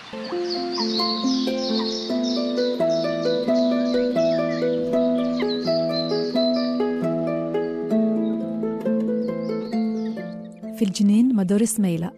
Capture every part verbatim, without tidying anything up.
في الجنين مدار سميلة.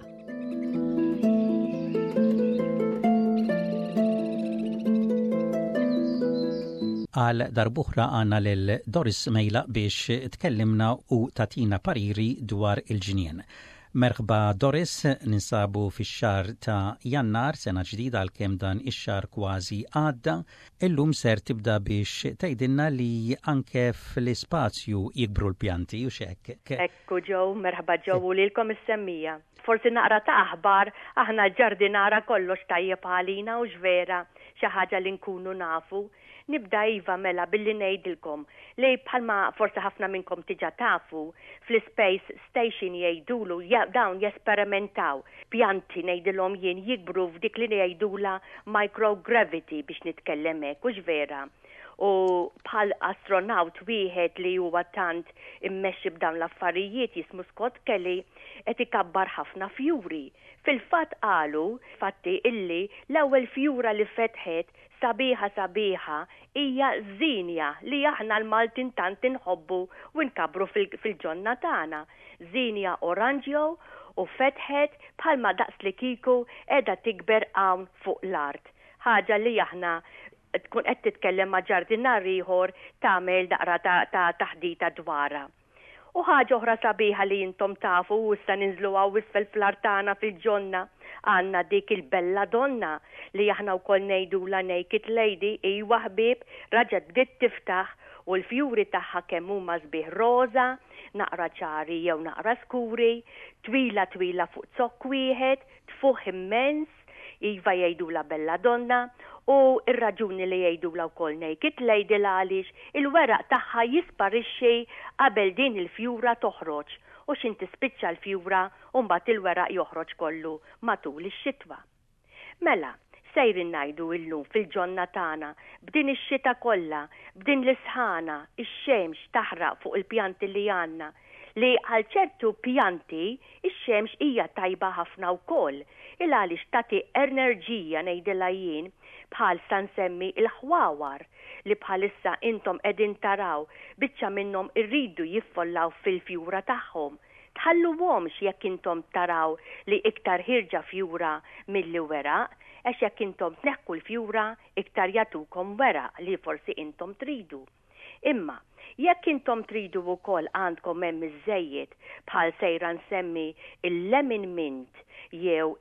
għal darbuħra għana l-Doris Mejla biex tkellimna u tatina pariri dwar il-ġinien. Merħba Doris, ninsabu fix-xar ta' Jannar, sena ġdida għal kem dan ix-xar kważi għadda. Illum ser tibda biex tgħidilna li anke fl-ispazju jikbru l-pjanti u xek. Ekku ġew, merħba ġew u lilkom is-semmija. Forsi naqra ta' aħbar, aħna ġardinara kollox tajjeb għalina u ġvera xi ħaġa li nkunu nafu. Nibda iva mela billi ngħidilkom li bħalma forsi ħafna minnkom tiġa tafu fl-Space Station jgħidulu dawn jesperimentaw pjanti ngħidilhom jien jikbru f'dik li jgħidula microgravity biex nitkellem hekk u ġvera. U bħal astronaut wieħed li huwa tant immexxi b'dawn l-affarijiet jismu Scott Kelly qed ikabbar ħafna fjuri. Fil-fatt qalu fatti illi l-ewwel fjura li fetħet sabiħa sabiħa hija Zinja li aħna l-Maltin tant inħobbu u nkabru fil-ġonna tagħna. Zinja oranġjo u fetħet bħalma daqs li kiku qiegħda tikber hawn fuq l-art. Ħaġa li aħna tkun qed titkellem ma' ġardinar ieħor tagħmel daqra ta' taħdita dwarha. U ħaġa oħra sabiħa li intom tafu u issa ninżlu għaw isfel fl-artana fil-ġonna għanna dik il-bella donna li aħna wkoll ngħidula naked lady iwa ħbieb raġet bdiet tiftaħ u l-fjuri tagħha kemm huma sbieħ roża, naqra ċari jew naqra skuri, twila twila fuq zokk wieħed, tfuħ immens, iva jgħidula bella donna. U ir-raġuni li jgħidula wkoll naked lady għaliex il-weraq tagħha jisparixxi qabel din il-fjura toħroġ u xin tispiċċa l-fjura u mbagħad il-weraq joħroġ kollu matul ix-xitwa. Mela, sejrin ngħidu illum fil-ġonna tagħna b'din ix-xita kollha, b'din l-isħana, ix-xemx taħraq fuq il-pjanti li għandna li għal ċertu pjanti ix-xemx hija tajba ħafna wkoll il għaliex tagħti enerġija ngħidilha jien bħal sa nsemmi il-ħwawar li bħalissa intom qegħdin taraw biċċa minnhom irridu jiffollaw fil-fjura tagħhom. Tħalluhomx jekk intom taraw li iktar ħirġa fjura milli weraq, għax jekk intom tneħħu l-fjura iktar jagħtukom weraq li forsi intom tridu. Imma jekk intom tridu wkoll għandkom hemm iż-żejjed bħal sejra nsemmi il-lemon mint jew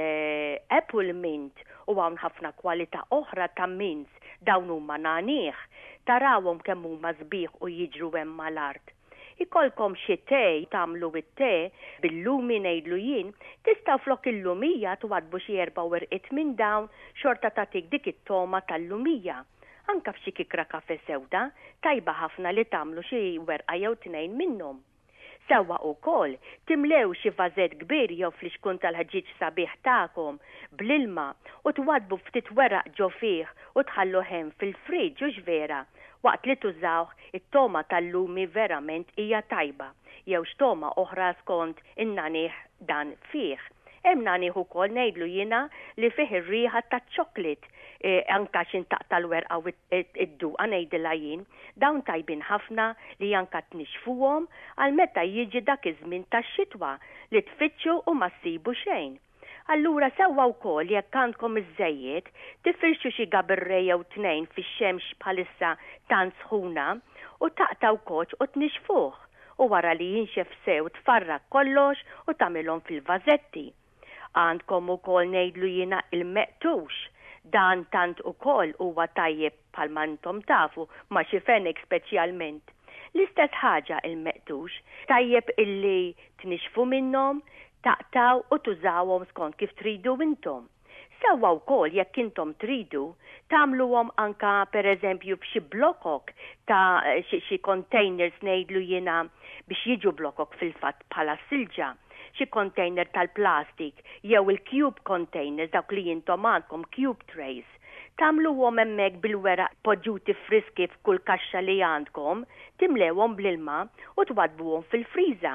il-apple mint u hawn ħafna kwalità oħra ta' mints dawn huma nanieħ, tarawhom kemm huma sbieħ u jiġru hemm mal-art. Ikolkom xi tej tagħmlu it-te bil-lumi ngħidlu jien, tistgħu flok il-lumija twadbu xi erba' werqiet minn dawn xorta tagħtik dik it-toma tal-lumija. Anka f'xi kikra kafe sewda tajba ħafna li tagħmlu xi werqa jew tnejn minnhom. Sewwa wkoll timlew xi vażett kbir jew fl-ixkun tal-ħaġiġ sabiħ tagħkom bl-ilma u twadbu ftit weraq ġo fih u tħallu hemm fil-friġġ u ġvera waqt li tużawh it-toma tal-lumi verament hija tajba jew x'toma oħra skont in-nanieħ dan fih. Hemm nanieħ ukoll ngħidlu jiena li fih ir-riħa taċ-ċoklit eh, anka x'intaq tal-werqa u id-duqa ngħidilha jien, dawn tajbin ħafna li anka tnixfuhom għal meta jiġi dak iż-żmien tax-xitwa li tfittxu u ma ssibu xejn. Allura sewwa wkoll jekk għandkom iż-żejjed tifirxu xi gabirrej jew tnejn fix-xemx bħalissa tant sħuna u taqtaw koċ u tnixfuh u wara li jinxef sew tfarrak kollox u tagħmilhom fil-vażetti. Għandkom ukoll ngħidlu jiena il-meqtux. Dan tant ukoll huwa tajjeb bħalma intom tafu ma' xi fenek speċjalment. L-istess ħaġa il-meqtux tajjeb illi tnixfu minnhom, taqtaw u tużawhom skont kif tridu intom. Sewwa wkoll jekk intom tridu tagħmluhom anka pereżempju f'xi blokok ta' xi containers ngħidlu jiena biex jiġu blokok fil-fatt bħala silġa. Xi container tal-plastik jew il-cube containers dawk li jintom għandkom cube trays. Tagħmluhom hemmhekk bil-weraq poġġuti friski f'kull kaxxa li għandkom, timlewhom bl-ilma u twadbuhom fil-friża.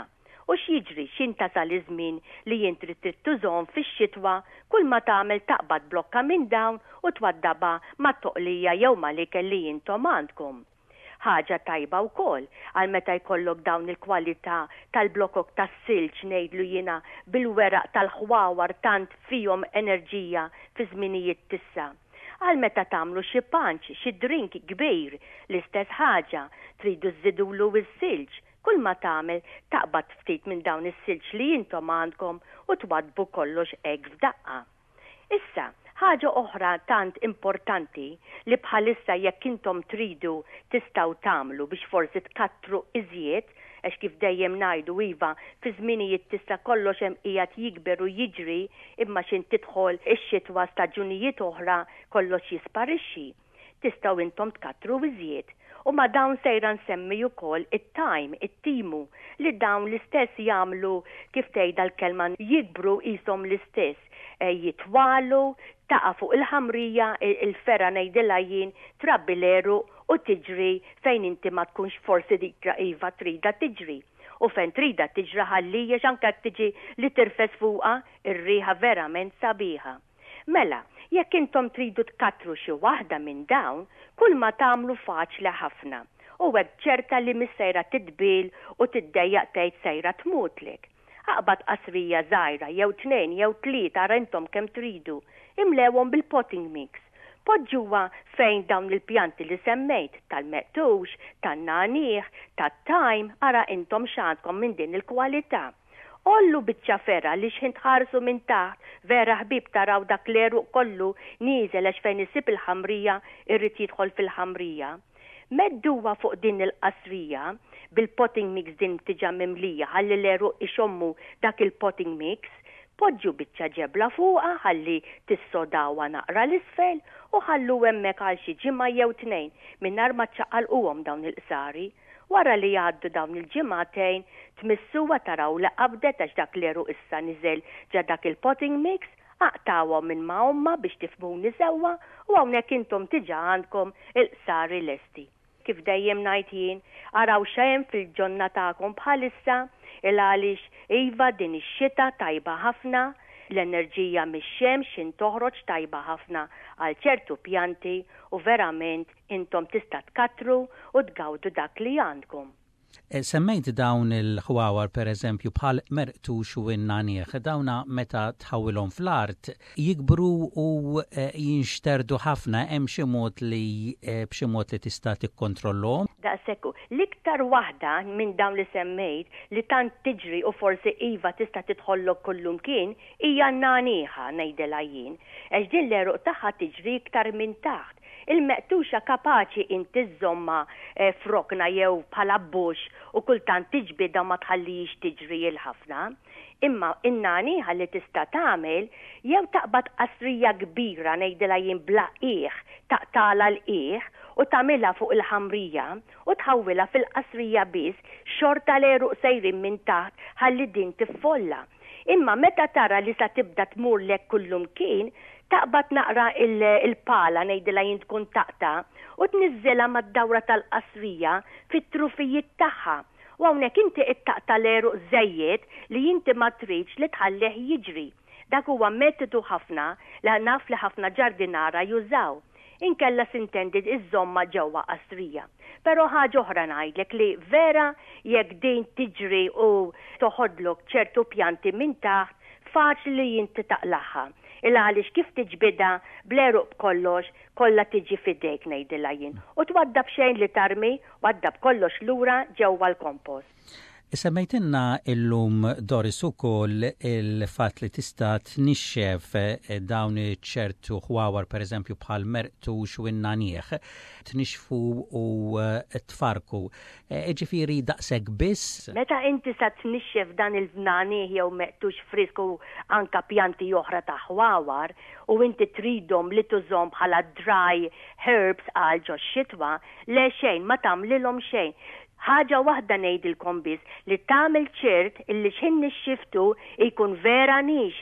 U x'jiġri x'intasal iż-żmien li jintri trid tużhom fix-xitwa kull ma tagħmel taqbad blokka minn dawn u twaddaba mat-toqlija jew mal-ikel li intom għandkom. Ħaġa tajba wkoll għal meta jkollok dawn il-kwalità tal-blokok tas-silġ ngħidlu jiena bil-weraq tal-ħwawar tant fihom enerġija fi żminijiet tissa. Għal meta tagħmlu xi punch, xi drink kbir, l-istess ħaġa tridu żidulu s-silġ. Kull ma tagħmel taqbad ftit minn dawn is-silġ li intom għandkom u twadbu kollox hekk f'daqqa. Issa, ħaġa oħra tant importanti li bħalissa jekk intom tridu tistgħu tagħmlu biex forsi tkattru iżjed, għax kif dejjem ngħidu iva fi żminijiet tista' kollox hemm qiegħed jikber u jiġri imma x'in tidħol ix-xitwa staġunijiet oħra kollox jisparixxi. Tistgħu intom tkattru iżjed. U ma dawn sejra nsemmi wkoll it-time, it-timu li dawn l-istess jagħmlu kif tgħidha l-kelma jikbru qishom l-istess. E, jitwalu, taqa' fuq il-ħamrija, il-fera ngħidilha jien trabbi l-eru u tiġri fejn inti ma tkunx forsi dik iva trida tiġri. U fejn trida tiġra ħallija x'anke tiġi li tirfes fuqha ir-riħa verament sabiħa. Mela, jekk intom tridu tkattru xi waħda minn dawn, kull ma tagħmlu faċli ħafna. U hekk ċerta li mis-sejra titbil u tiddejjaq tgħid sejra tmutlek. Aqbad qasrija żgħira jew tnejn jew tlieta ara intom kemm tridu, imlewhom bil-potting mix. Poġġuha fejn dawn il-pjanti li semmejt tal-meqtux, tan-nanieħ, tat-thyme, ara intom x'għandkom minn din il-kwalità. Ollu biċċa ferra li x'int ħarsu minn taħt vera ħbib taraw dak l-eruq kollu nieżel għax fejn isib il-ħamrija irrid jidħol fil-ħamrija. Medduwa fuq din il-qasrija bil-potting mix din tiġa mimlija ħalli l-eruq ixommu dak il-potting mix, poġġu biċċa ġebla fuqha ħalli tissodawa naqra l-isfel u ħallu hemmhekk għal xi ġimgħa jew tnejn mingħajr ma ċċaqalquhom dawn il-qsari. Wara li jgħaddu dawn il-ġimgħatejn tmissuha taraw li qabdet għax dak l-eru issa niżel ġa dak il-potting mix, aqtawhom minn ma' omma biex tifhmuni sewwa u hawnhekk intom tiġa għandkom il-qsari lesti. Kif dejjem ngħid jien, araw xejn fil-ġonna tagħkom bħalissa il għaliex iva din ix-xita tajba ħafna, l-enerġija mix-xemx in toħroġ tajba ħafna għal ċertu pjanti u verament intom tista' tkattru u tgawdu dak li għandkom. Semmejt dawn il-ħwawar per eżempju bħal merqtux u n-nanieħ, dawna meta tħawilhom fl-art jikbru u jinxterdu ħafna hemm xi mod li b'xi mod li tista' tikkontrollhom. Daqshekk l-iktar waħda minn dawn li semmejt li tant tiġri u forsi iva tista' tidħollok kullum kien hija n-nanieħa ngħidilha jien, għax din l-eruq tagħha tiġri iktar minn taħt. Il-meqtuxa kapaċi inti żomma eh, frokna jew bħala bux u kultant tiġbida ma tħallix tiġri il-ħafna. Imma in-nanieħa li tista' tagħmel jew taqbad qasrija kbira ngħidilha jien bla qiegħ taqtala l-qiegħ u tagħmilha fuq il-ħamrija u tħawwilha fil-qasrija biss xorta l-eruq sejrin minn taħt ħalli din tiffolla. Imma meta tara li sa tibda tmur lek kullum kien, taqbad naqra il-pala ngħidilha jien tkun taqta u tniżżilha mad-dawra tal-qasrija fit-trufijiet tagħha. U hawnhekk inti ttaqta l-eruq żejjed li inti ma tridx li tħalleh jiġri. Dak huwa metodu ħafna li naf li ħafna ġardinara jużaw. Inkella s'intended iż-żomma ġewwa qasrija. Però ħaġa oħra ngħidlek li vera jekk din tiġri u toħodlok ċertu pjanti minn taħt faċli li inti taqlaħħa. Il għaliex kif tiġbida bl-eruq kollox kollha tiġi fidejk ngħidilha jien. U twaddab xejn li tarmi, waddab kollox lura ġewwa l-kompost. Semmejtinna illum Doris ukoll il-fatt li tista' tnixxef dawn ċertu ħwawar pereżempju bħal merqtux u n-nanieħ, tnixfu u tfarku. Ġifieri daqshekk biss. Meta inti sa tnixxef dan il-nanieħ jew meqtux frisku anka pjanti oħra ta' ħwawar u inti tridhom li tużhom bħala dry herbs għal ġo xitwa, le xejn ma tagħmlilhom xejn. Ħaġa waħda ngħidilkom biss li tagħmel ċert illi x'in nixxiftu jkun vera nixif.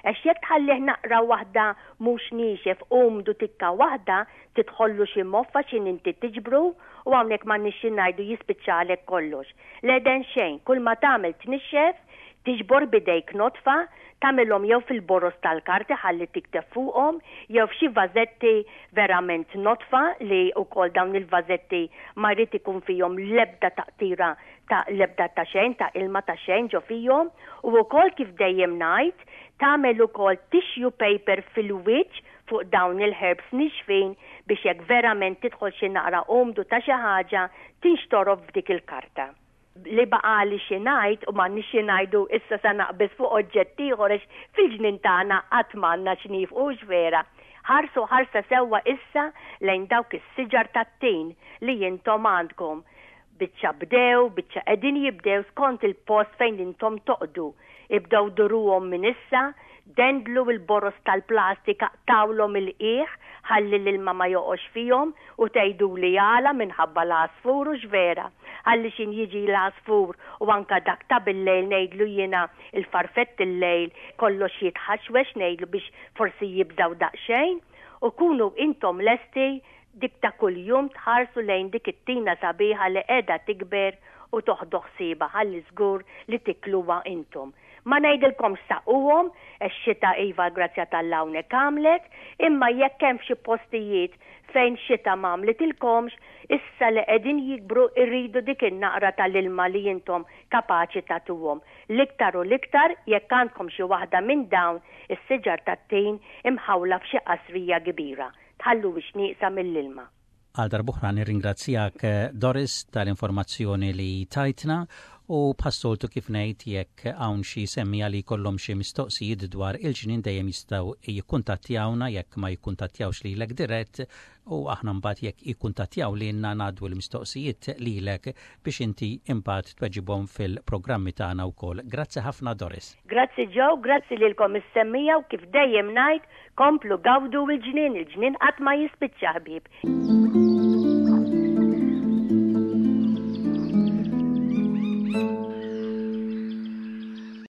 Għax jekk tħallih naqra waħda mhux nixef umdu tikka waħda tidħollu xi moffa x'in inti tiġbru u hawnhekk ma nixxi ngħidu jispiċċalek kollox. Leden xejn, kull ma tagħmel tnixxef, tiġbor bidejk notfa, tagħmilhom jew fil-boros tal-karti ħalli tikteb fuqhom, jew f'xi vażetti verament notfa li wkoll dawn il-vażetti ma jrid ikun fihom l-ebda taqtira ta' l-ebda ta' xejn, ta' ilma ta' xejn ġo fihom, u wkoll kif dejjem ngħid tagħmel ukoll tissue paper fil-wiċċ fuq dawn il-herbs nixfin biex jekk verament tidħol xi naqra omdu ta' xi ħaġa tinxtorob f'dik il-karta. Li baqali xi ngħid u m'għandniex xi ngħidu issa se naqbes fuq oġġett ieħor għax fil-ġnien tagħna qatt m'għandna x'nifqux vera. Ħarsu ħarsa sewwa issa lejn dawk is-siġar tat-tin li intom għandkom. Biċċa bdew, biċċa qegħdin jibdew skont il-post fejn intom toqdu. Ibdew duruhom minn issa, dendlu il-boros tal-plastika tawlhom il-qiegħ ħalli l-ilma ma joqgħodx fihom u tgħidu li jala minħabba l-asfur u x'vera. Ħalli xin jiġi l-asfur u anka dak ta' bil-lejl ngħidlu jiena il-farfett il-lejl kollox jitħaxwex ngħidlu biex forsi jibdaw daqsxejn u kunu intom lesti dik ta' kuljum tħarsu lejn dik it-tina sabiħa li qiegħda tikber u toħdoq ħsieba ħalli żgur li tikluha intom. Ma ngħidilkom saquhom x-xita iva grazzja tal-lawne kamlet, imma jekk hemm xi postijiet fejn xita m'għamlitilkomx, issa li qegħdin jikbru irridu dik in-naqra tal-ilma li intom kapaċi tagħtuhom. L-iktar u l-iktar jekk għandkom xi waħda minn dawn is-siġar tat-tin imħawla f'xi qasrija kbira. Tħallu biex nieqsa mill-ilma. Għal darbuħra nirringrazzjak Doris tal-informazzjoni li tajtna u passoltu kif ngħid jekk hawn xi semmija li jkollhom xi mistoqsijiet dwar il-ġnien dejjem jistgħu jikkuntattjawna jekk ma jikkuntattjawx lilek dirett u aħna mbagħad jekk jikkuntattjaw lilna ngħaddu l-mistoqsijiet lilek biex inti imbagħad tweġibhom fil-programmi tagħna wkoll. Grazzi ħafna Doris. Grazzi Joe, grazzi lilkom is-semmija u kif dejjem ngħid komplu gawdu l-ġnien, il-ġnien qatt ma jispiċċa ħbieb.